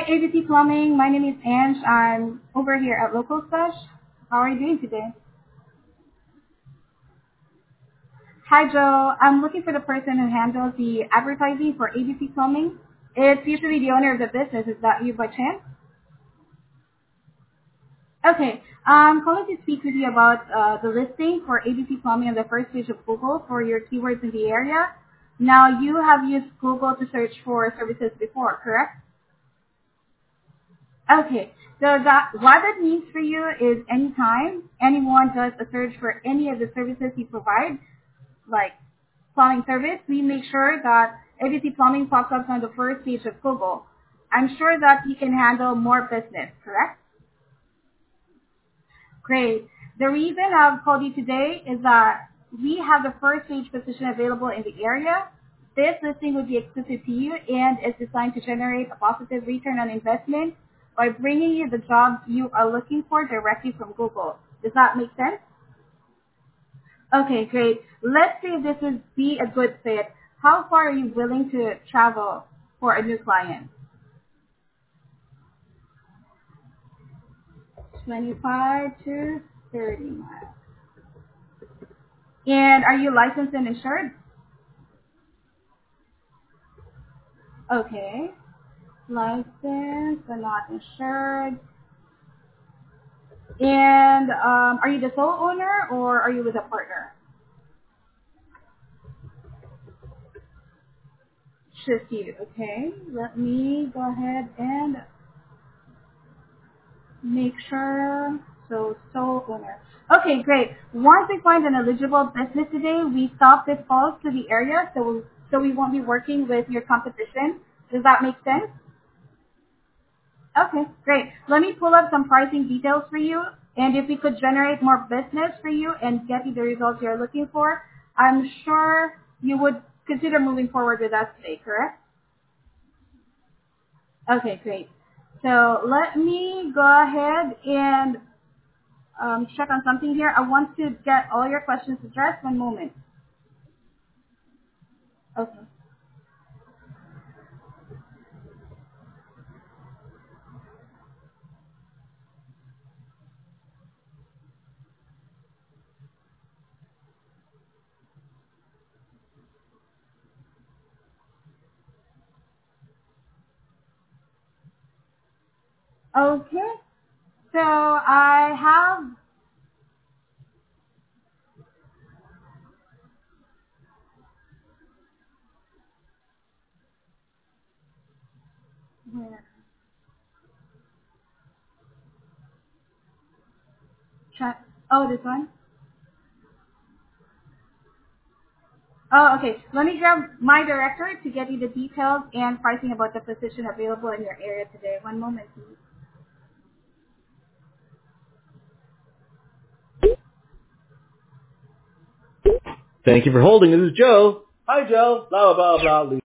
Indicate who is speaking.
Speaker 1: ABC Plumbing. My name is Ange. I'm over here at Local Special. How are you doing today? Hi, Joe. I'm looking for the person who handles the advertising for ABC Plumbing. It's usually the owner of the business. Is that you by chance? Okay. I'm calling to speak with you about the listing for ABC Plumbing on the first page of Google for your keywords in the area. Now, you have used Google to search for services before, correct? Okay, so what that means for you is anytime anyone does a search for any of the services you provide, like plumbing service, we make sure that ABC Plumbing pops up on the first page of Google. I'm sure that you can handle more business, correct? Great. The reason I've called you today is that we have the first page position available in the area. This listing would be exclusive to you and is designed to generate a positive return on investment by bringing you the jobs you are looking for directly from Google. Does that make sense? Okay, great. Let's say this would be a good fit. How far are you willing to travel for a new client? 25 to 30 miles. And are you licensed and insured? Okay. Licensed but not insured. And are you the sole owner or are you with a partner? Just you. Okay. Let me go ahead and make sure. So sole owner. Okay, great. Once we find an eligible business today, we stop this calls to the area so we won't be working with your competition. Does that make sense? Okay, great. Let me pull up some pricing details for you. And if we could generate more business for you and get you the results you're looking for, I'm sure you would consider moving forward with us today, correct? Okay, great. So let me go ahead and check on something here. I want to get all your questions addressed. One moment. Okay. Okay. So I have, check. Oh, this one? Oh, okay. Let me grab my director to get you the details and pricing about the position available in your area today. One moment, please.
Speaker 2: Thank you for holding. This is Joe. Hi, Joe. Blah, blah, blah, blah.